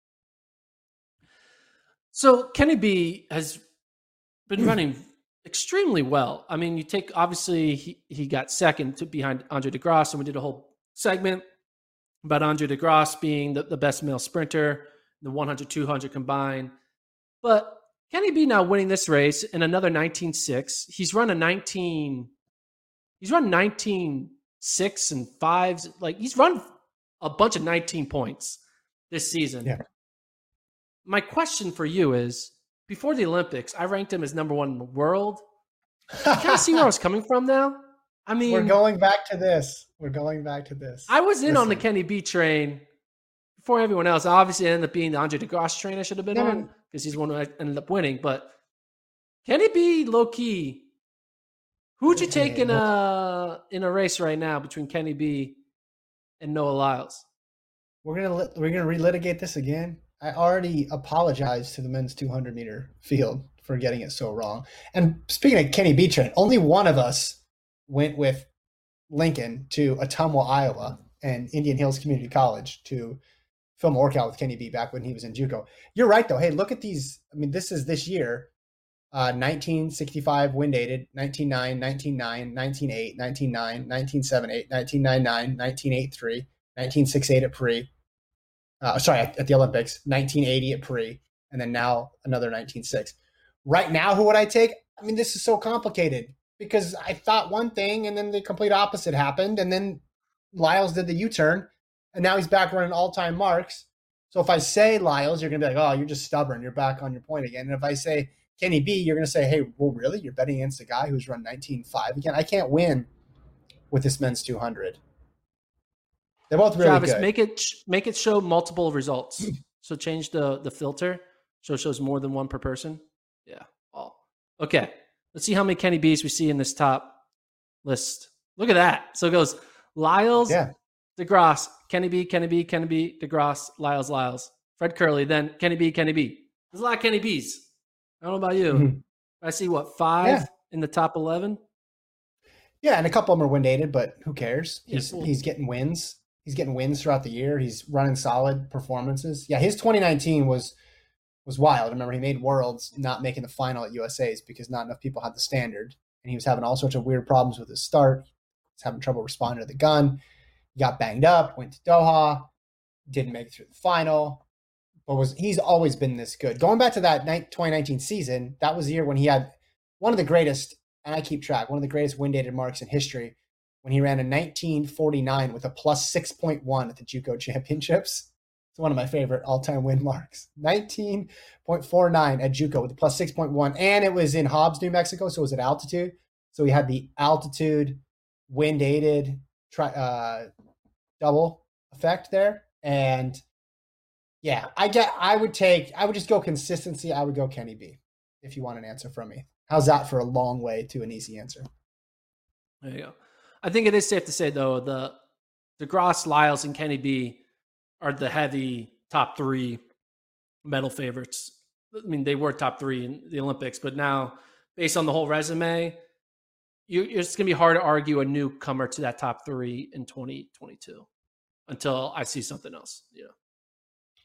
So Kenny B has been running extremely well. I mean, you take, obviously, he got second behind Andre DeGrasse, and we did a whole segment about Andre DeGrasse being the best male sprinter, the 100-200 combined. But Kenny B now winning this race in another 19.6. He's run 19.6 and 5s. Like, he's run a bunch of 19 points this season. Yeah. My question for you is, before the Olympics, I ranked him as number 1 in the world. You kind of see where I was coming from now? I mean, we're going back to this. I was in on the Kenny B train before everyone else. Obviously, it ended up being the Andre DeGrasse train I should have been on because he's the one who ended up winning. But Kenny B, low key, who would you take in a race right now between Kenny B and Noah Lyles? We're gonna relitigate this again. I already apologized to the men's 200 meter field for getting it so wrong. And speaking of Kenny B train, only one of us went with Lincoln to Ottumwa, Iowa, and Indian Hills Community College to film a workout with Kenny B back when he was in JUCO. You're right, though. Hey, look at these. I mean, this is this year. 1965 wind aided, 19.9, 19.9, 19.8, 19.9, 19.78, 19.99, 19.83, 19.68 at pre. At the Olympics, 1980 at pre, and then now another 19.6. Right now, who would I take? I mean, this is so complicated because I thought one thing and then the complete opposite happened. And then Lyles did the U-turn and now he's back running all-time marks. So if I say Lyles, you're going to be like, oh, you're just stubborn. You're back on your point again. And if I say Kenny B, you're going to say, hey, well, really? You're betting against a guy who's run 19.5 again? I can't win with this men's 200. They're both really Travis, good. Make it show multiple results. So change the filter so it shows more than one per person. Yeah. All. Okay. Let's see how many Kenny B's we see in this top list. Look at that. So it goes Lyles, DeGrasse, Kenny B, DeGrasse, Lyles, Fred Curley, then Kenny B. There's a lot of Kenny B's. I don't know about you. Mm-hmm. I see, 5 in the top 11? Yeah, and a couple of them are wind aided, but who cares? He's Yeah, getting wins. He's getting wins throughout the year. He's running solid performances. Yeah, his 2019 was wild. Remember, he made Worlds, not making the final at USA's because not enough people had the standard. And he was having all sorts of weird problems with his start. He's having trouble responding to the gun. He got banged up, went to Doha, didn't make it through the final. But he's always been this good. Going back to that 2019 season, that was the year when he had one of the greatest, and I keep track, one of the greatest wind-aided marks in history, when he ran a 1949 with a plus 6.1 at the JUCO championships. It's one of my favorite all-time wind marks. 19.49 at JUCO with a plus 6.1. And it was in Hobbs, New Mexico, so it was at altitude. So he had the altitude wind-aided double effect there. And yeah, I would just go consistency. I would go Kenny B if you want an answer from me. How's that for a long way to an easy answer? There you go. I think it is safe to say, though, the DeGrasse, Lyles, and Kenny B are the heavy top 3 medal favorites. I mean, they were top 3 in the Olympics, but now, based on the whole resume, it's going to be hard to argue a newcomer to that top 3 in 2022 until I see something else. Yeah.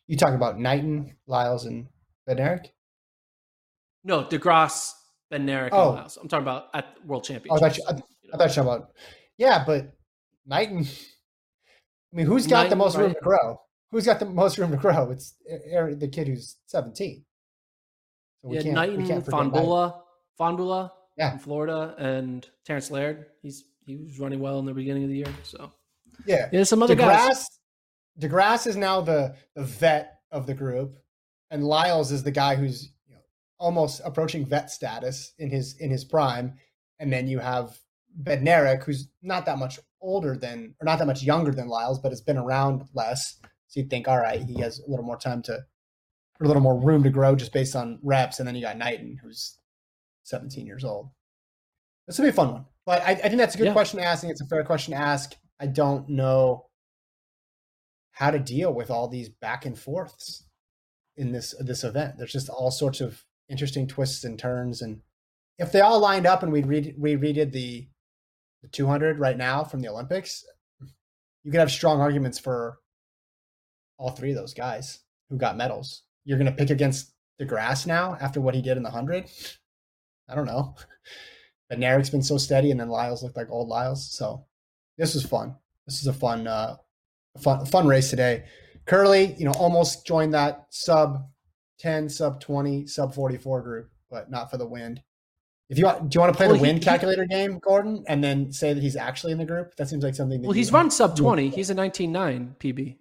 You talking about Knighton, Lyles, and Bednarik? No, DeGrasse, Bednarik, and Lyles. I'm talking about at World Championships. I thought you were talking about. Yeah, but Knighton. I mean, who's got the most room to grow? Who's got the most room to grow? It's the kid who's 17. So Knighton, Fonbula, from Florida, and Terrence Laird. He was running well in the beginning of the year. So some other guys. DeGrasse is now the vet of the group, and Lyles is the guy who's almost approaching vet status in his prime. And then you have Bednarik, who's not that much not that much younger than Lyles, but has been around less. So you'd think, all right, he has a little more a little more room to grow just based on reps. And then you got Knighton, who's 17 years old. This will be a fun one. But I think that's a good question to ask. I think it's a fair question to ask. I don't know how to deal with all these back and forths in this event. There's just all sorts of interesting twists and turns. And if they all lined up and we redid the 200 right now from the Olympics, you could have strong arguments for all three of those guys who got medals. You're going to pick against DeGrasse now after what he did in the 100? I don't know. Bednarik's been so steady, and then Lyles looked like old Lyles. So this was fun. This is a fun race today. Curly, almost joined that sub 10, sub 20, sub 44 group, but not for the wind. Do you want to play the wind calculator game, Gordon, and then say that he's actually in the group? That seems like something that he's run sub 20. He's a 19.9 PB.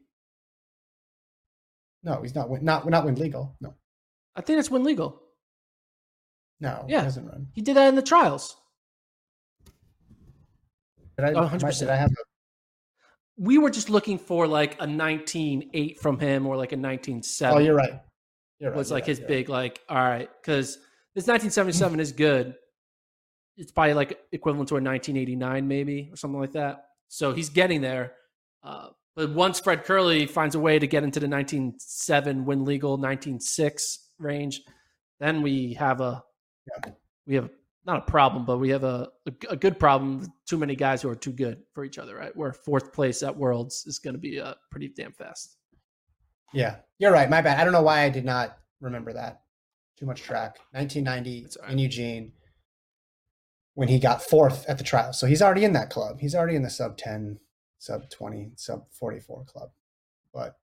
No, he's not wind legal. No. I think it's wind legal. No, he doesn't run. He did that in the trials. Did I 100%. We were just looking for like a 19.8 from him or like a 19.7. Oh, you're right. Was like his big, like, all right, because this 1977 is good. It's probably like equivalent to a 1989 maybe or something like that. So he's getting there. But once Fred Curley finds a way to get into the 19.7 win legal, 19.6 range, then we have not a problem, but we have a good problem with too many guys who are too good for each other, right? Where fourth place at Worlds is going to be pretty damn fast. Yeah, you're right. My bad. I don't know why I did not remember that. Too much track. 1990 in Eugene when he got fourth at the trial. So he's already in that club. He's already in the sub 10, sub 20, sub 44 club. But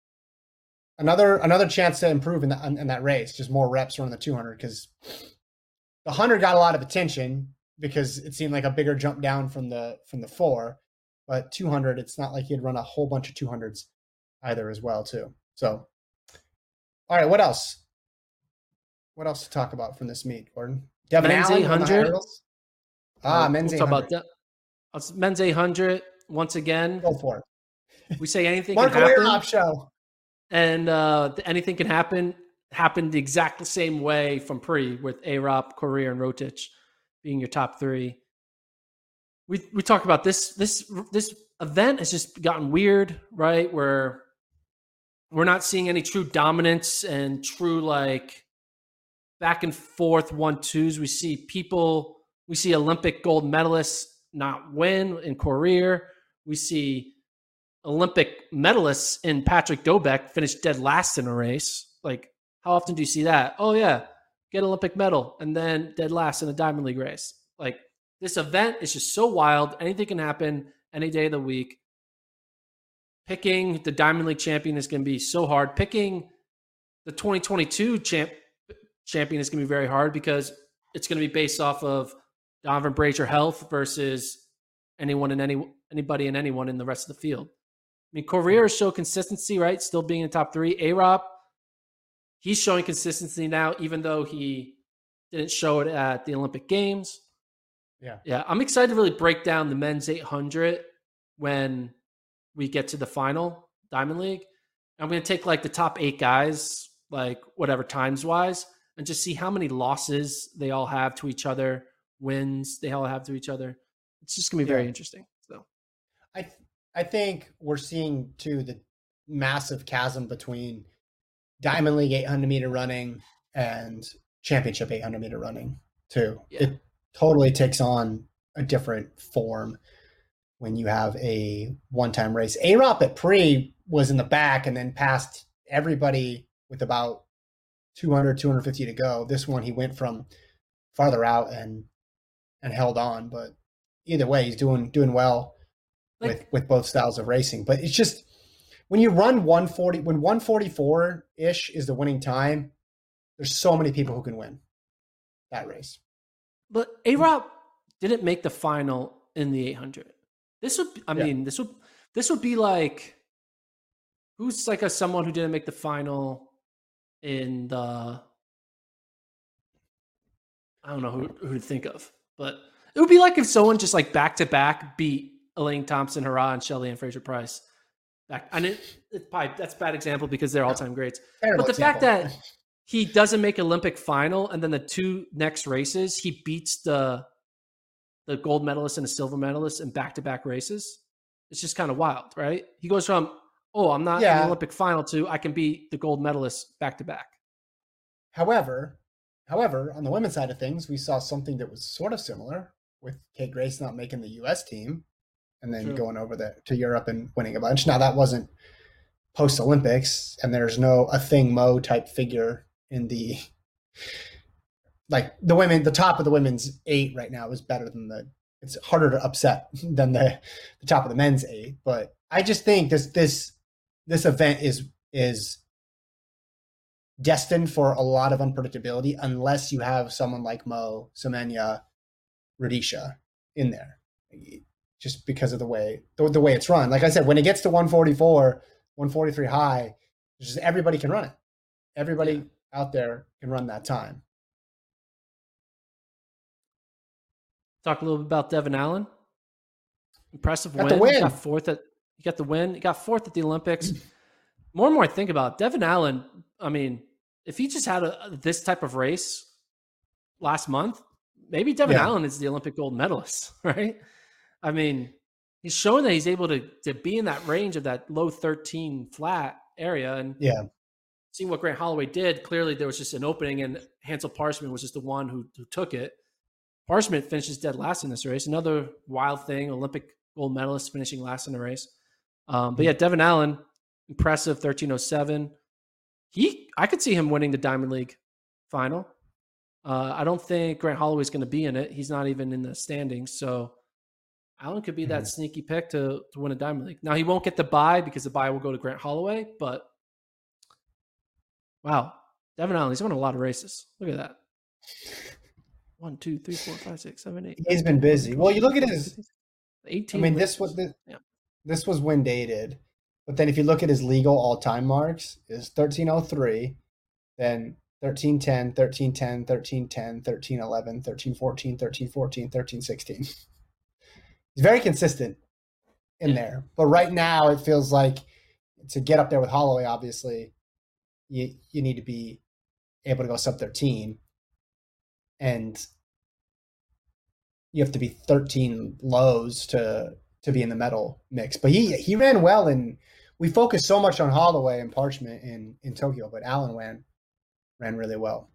another chance to improve in that race, just more reps running the 200, because the 100 got a lot of attention because it seemed like a bigger jump down from the 4. But 200, it's not like he had run a whole bunch of 200s either as well, too. So, all right, what else? What else to talk about from this meet, Gordon? Devin men's Allen 800. Men's 800. Talk about men's 800 once again. Go for it. We say anything Marco can happen. Airhop show. And anything can happen. Happened the exact same way from Pre with Arop, Correa, and Rotich being your top 3. We talked about this event has just gotten weird, right? Where we're not seeing any true dominance and true like back and forth 1-2s. We see Olympic gold medalists not win in Correa. We see Olympic medalists in Patrick Dobek finish dead last in a race. Like, how often do you see that? Oh yeah, get Olympic medal and then dead last in a Diamond League race. Like, this event is just so wild. Anything can happen any day of the week. Picking the Diamond League champion is going to be so hard. Picking the 2022 champion is going to be very hard because it's going to be based off of Donovan Brazier health versus anybody and anyone in the rest of the field. I mean, Correa showed consistency, right? Still being in the top 3. Arop, he's showing consistency now, even though he didn't show it at the Olympic Games. Yeah. I'm excited to really break down the men's 800 when we get to the final Diamond League. I'm going to take like the top 8 guys, like whatever times wise, and just see how many losses they all have to each other, wins they all have to each other. It's just going to be very interesting. So I think we're seeing too the massive chasm between Diamond League 800 meter running and championship 800 meter running too. Yeah. It totally takes on a different form when you have a one-time race. Arop at Pre was in the back and then passed everybody with about 200, 250 to go. This one, he went from farther out and held on. But either way, he's doing well with both styles of racing. But it's just when you run 140, when 144-ish is the winning time, there's so many people who can win that race. But A-Rob didn't make the final in the 800. This would be like, who's like someone who didn't make the final in the, I don't know who to think of, but it would be like if someone just like back to back beat Elaine Thompson-Herah and Shelly and Fraser-Price. That's a bad example because they're all-time greats. Terrible but the example. fact that he doesn't make Olympic final and then the two next races, he beats the gold medalist and the silver medalist in back-to-back races. It's just kind of wild, right? He goes from, I'm not in the Olympic final to I can beat the gold medalist back-to-back. However, on the women's side of things, we saw something that was sort of similar with Kate Grace not making the U.S. team and then going over to Europe and winning a bunch. Now, that wasn't post-Olympics, and there's no Athing Mu type figure in the – like the top of the women's 8 right now is better than it's harder to upset than the top of the men's 8. But I just think this event is destined for a lot of unpredictability unless you have someone like Mo, Semenya, Rudisha in there, just because of the way it's run. Like I said, when it gets to 144, 143 high, just everybody can run it. Everybody out there can run that time. Talk a little bit about Devin Allen. Impressive win. He got fourth at the Olympics. More and more I think about it, Devin Allen, I mean, if he just had this type of race last month, maybe Devin Allen is the Olympic gold medalist, right? I mean, he's showing that he's able to be in that range of that low 13 flat area. And seeing what Grant Holloway did, clearly there was just an opening, and Hansel Parchment was just the one who took it. Parchment finishes dead last in this race. Another wild thing, Olympic gold medalist finishing last in the race. But yeah, Devin Allen, impressive, 13:07. I could see him winning the Diamond League final. I don't think Grant Holloway's going to be in it. He's not even in the standings. So Allen could be that sneaky pick to win a Diamond League. Now, he won't get the bye because the bye will go to Grant Holloway. But wow, Devin Allen, he's won a lot of races. Look at that. 1, 2, 3, 4, 5, 6, 7, 8. He's been busy. Well, you look at his 18. I mean, this was when dated. But then if you look at his legal all-time marks, is 13:03, then 13:10, 13:10, 13:10, 13:11, 13:14, 13:14, 13:16. He's very consistent in there. But right now it feels like to get up there with Holloway, obviously, you need to be able to go sub 13. And you have to be 13 lows to be in the medal mix. But he ran well, and we focused so much on Holloway and Parchment in Tokyo, but Allen ran really well.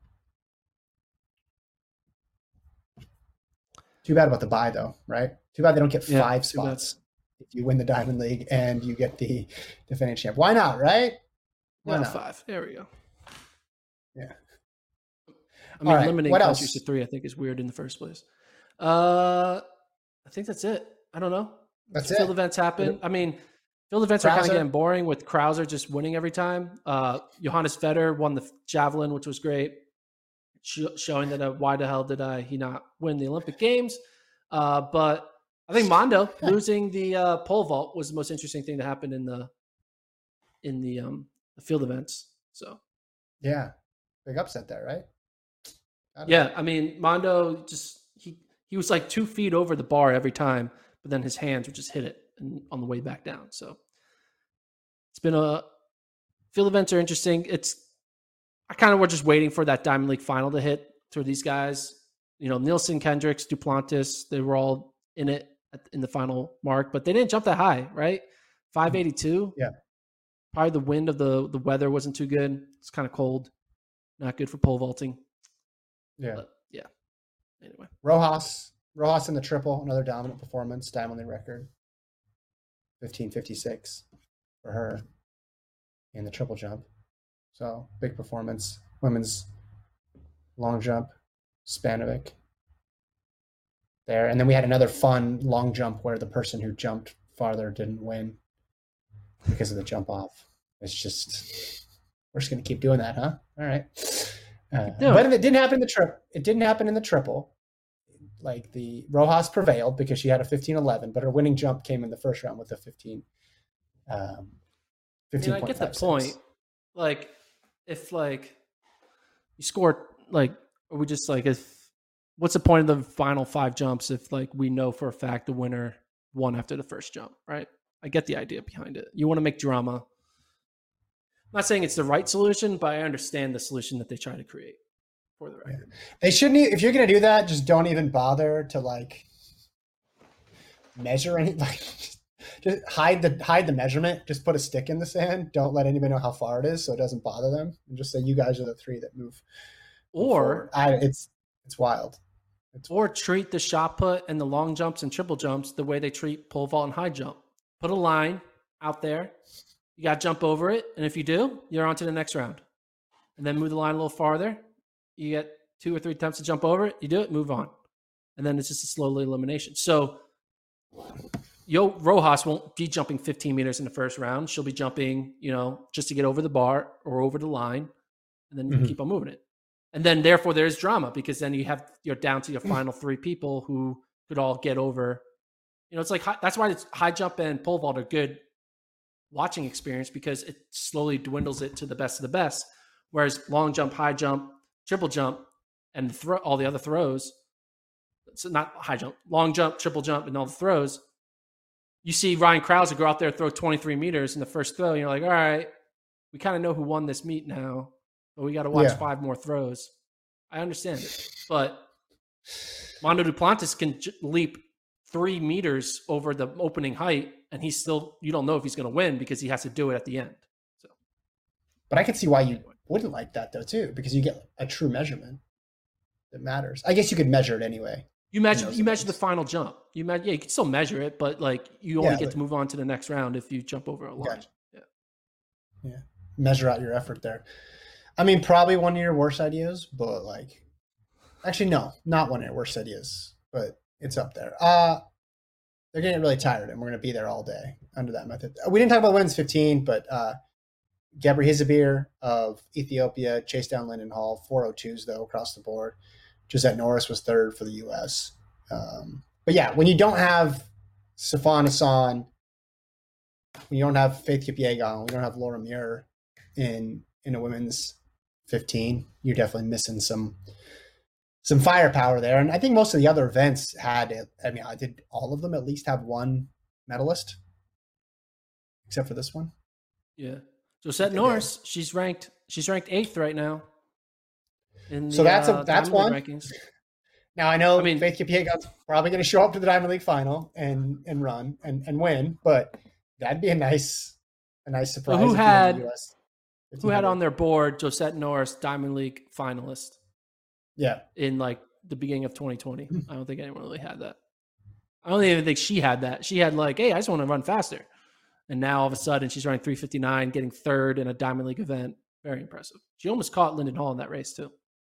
Too bad about the bye, though, right? Too bad they don't get 5 spots if you win the Diamond League and you get the defending champ. Why not, right? Why not 5? There we go. Yeah. I mean, limiting countries to 3, I think, is weird in the first place. I think that's it. I don't know. That's Field events happen. I mean, field events are kind of getting boring with Krauser just winning every time. Johannes Vetter won the javelin, which was great, showing that why the hell did he not win the Olympic Games? But I think Mondo losing the pole vault was the most interesting thing to happen in the field events. So yeah, big upset there, right? I mean, Mondo just he was like 2 feet over the bar every time, but then his hands would just hit it on the way back down. So it's been field events are interesting. I kind of were just waiting for that Diamond League final to hit for these guys. You know, Nielsen, Kendricks, Duplantis, they were all in it in the final mark, but they didn't jump that high, right? 582. Yeah. Probably the wind of the weather wasn't too good. It's kind of cold. Not good for pole vaulting. Yeah. But, yeah. Anyway. Rojas in the triple, another dominant performance, Diamond League record. 15:56 for her in the triple jump. So big performance. Women's long jump, Spanovic there. And then we had another fun long jump where the person who jumped farther didn't win because of the jump off. It's just, we're just going to keep doing that, huh? All right. But it didn't happen in the trip. It didn't happen in the triple. Like the Rojas prevailed because she had a 15.11, but her winning jump came in the first round with a 15. 15. I get the point. Like, if like you score, like, are we just like, what's the point of the final 5 jumps if like we know for a fact the winner won after the first jump, right? I get the idea behind it. You want to make drama. I'm not saying it's the right solution, but I understand the solution that they try to create for the record. Yeah. They shouldn't, if you're going to do that, just don't even bother to like measure any, like just hide the measurement. Just put a stick in the sand. Don't let anybody know how far it is so it doesn't bother them. And just say you guys are the 3 that move. Or it's wild. Or treat the shot put and the long jumps and triple jumps the way they treat pole vault and high jump. Put a line out there. You got to jump over it. And if you do, you're on to the next round. And then move the line a little farther. You get 2 or 3 attempts to jump over it. You do it, move on. And then it's just a slow elimination. So Rojas won't be jumping 15 meters in the first round. She'll be jumping, just to get over the bar or over the line. And then you can keep on moving it. And then therefore there is drama because then you're down to your final 3 people who could all get over. It's like, that's why it's high jump and pole vault are good watching experience because it slowly dwindles it to the best of the best. Whereas long jump, high jump, triple jump, and all the other throws, so not high jump, long jump, triple jump, and all the throws, you see Ryan Krauser go out there, throw 23 meters in the first throw, and you're like, all right, we kind of know who won this meet now, but we got to watch 5 more throws. I understand it. But Mondo Duplantis can leap 3 meters over the opening height, and you don't know if he's going to win because he has to do it at the end. So, but I can see why you wouldn't like that though too, because you get a true measurement that matters. I guess you could measure it anyway. You measure the final jump. You can still measure it, but like you only get to move on to the next round if you jump over a line. Gotcha. Yeah. Measure out your effort there. I mean, probably one of your worst ideas, but like, actually, no, not one of your worst ideas, but it's up there. They're getting really tired, and we're going to be there all day under that method. We didn't talk about women's 15, but Gebri Hizabir of Ethiopia chased down Lyndon Hall, 402s though across the board. Josette Norris was 3rd for the U.S. But yeah, when you don't have Sifan Hassan, when you don't have Faith Kipyegon, when you don't have Laura Muir in a women's 15, you're definitely missing some firepower there. And I think most of the other events had it. I mean, did all of them at least have one medalist except for this one? Yeah. Josette Norris, she's ranked 8th right now. So that's one. Rankings. Now I know Faith Kipyegon's probably going to show up to the Diamond League final and run and win, but that'd be a nice surprise. So who had on their board Josette Norris, Diamond League finalist? Yeah, in like the beginning of 2020. I don't think anyone really had that. I don't even think she had that. She had like, hey, I just want to run faster. And now all of a sudden she's running 3:59, getting 3rd in a Diamond League event. Very impressive. She almost caught Lyndon Hall in that race too.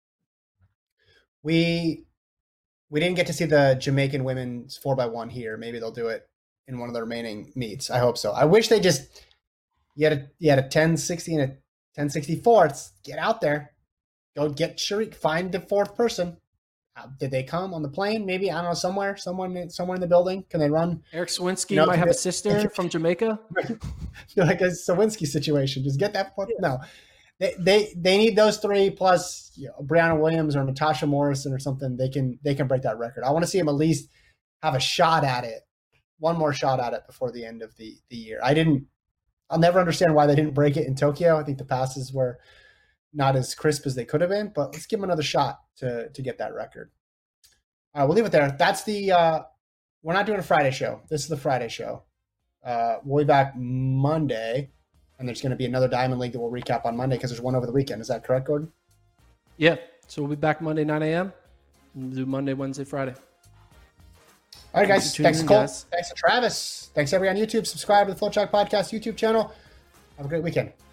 We didn't get to see the Jamaican women's 4x1 here. Maybe they'll do it in one of the remaining meets. I hope so. I wish they you had a 1060 and a 1064. Get out there. Go get Sharik. Find the 4th person. Did they come on the plane? Maybe, I don't know, somewhere in the building. Can they run? Eric Sawinski might have a sister from Jamaica. Like a Sawinski situation. Just get that 4th. No. They need those 3 plus Brianna Williams or Natasha Morrison or something. They can break that record. I want to see them at least have a shot at it, one more shot at it before the end of the year. I'll never understand why they didn't break it in Tokyo. I think the passes were not as crisp as they could have been, but let's give them another shot to get that record. All right, we'll leave it there. That's we're not doing a Friday show. This is the Friday show. We'll be back Monday. And there's going to be another Diamond League that we'll recap on Monday because there's one over the weekend. Is that correct, Gordon? Yeah. So we'll be back Monday, 9 a.m. We'll do Monday, Wednesday, Friday. All right, guys. Thanks to Colt. Thanks to Travis. Thanks, everybody on YouTube. Subscribe to the Flow Chalk Podcast YouTube channel. Have a great weekend.